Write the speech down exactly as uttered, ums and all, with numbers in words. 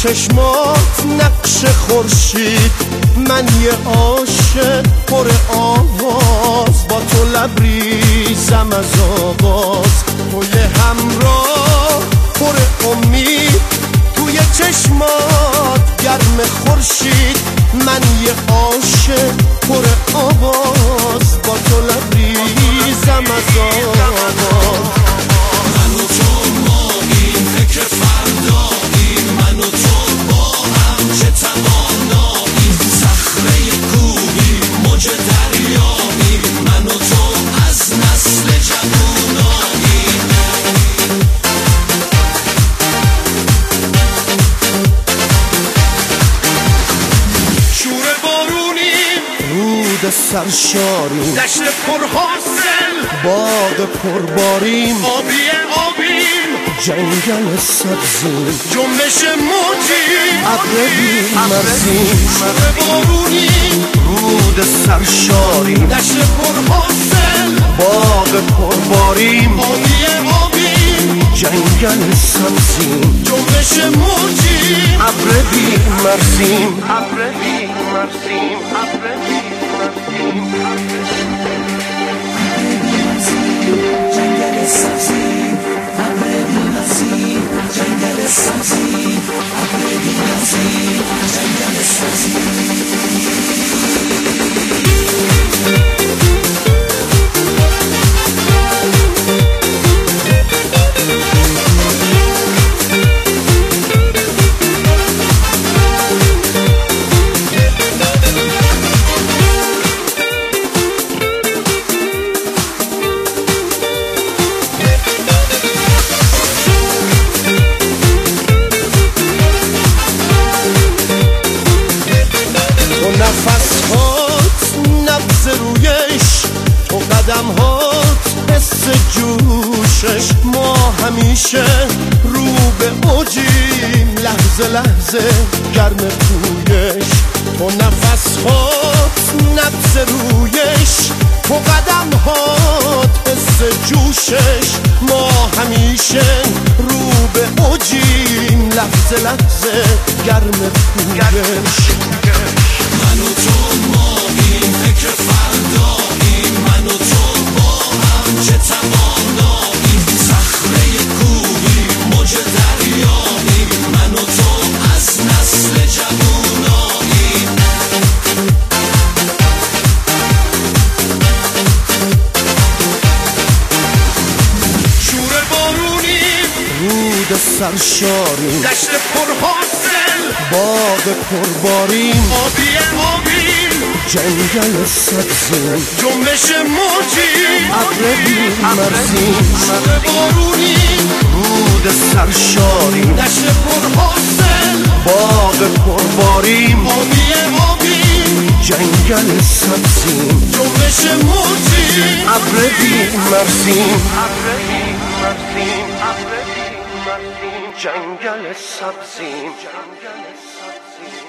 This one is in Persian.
چشمات نقش خورشید، من یه عاشق پر آواز، با تو لبریزم از آغاز. تو یه همراه پر امید، توی چشمات گرم خورشید، من یه عاشق پر آواز، با تو لبریزم از آغاز. من و تو ماییم فکر فرداییم، من و تو با هم چه تواناییم، صخره کوهی موج دریاییم، من و تو از نسل جواناییم. شور بارونیم، رود سرشاریم، دشت پرحاصل، باغ پرباریم، آبی آبیم، جنگل سبزیم، جنبش موجیم، ابر بی‌مرزیم. شور بارونیم، رود سرشاریم، دشت پرحاصل، باغ پرباریم، آبی آبیم، جنگل سبزیم، جنبش موجیم، ابر بی‌مرزیم، ابر بی‌مرزیم، ابر بی‌مرزیم. جنگل سبزی، ابر بی‌نظیر، جنگل سبزی، ابر بی‌نظیر، جنگل سبزی. نفس هات نبض رویش، تو قدم هات حس جوشش، ما همیشه رو به اوجیم، لحظه لحظه گرم پویش. تو نفس هات نبض رویش، تو قدم هات حس جوشش، ما همیشه رو به اوجیم، لحظه لحظه گرم پویش. من و تو ماییم فکر فرداییم، من و تو با هم چه تواناییم، صخره کوهی موج دریاییم، من و تو از نسل جواناییم. شور بارونیم، رود سرشاریم، دشت پرحاصل، باغ پرباریم، آبی آبیم، جنگل سبزیم، جنبش موجیم، ابر بی‌مرزیم. شور بارونیم، رود سرشاریم، دشت پرحاصل، باغ پرباریم، آبی آبیم، جنگل سبزیم، جنبش موجیم، ابر بی‌مرزیم، ابر بی‌مرزیم، ابر بی‌مرزیم، جنگل سبزیم، جنگل سبزیم.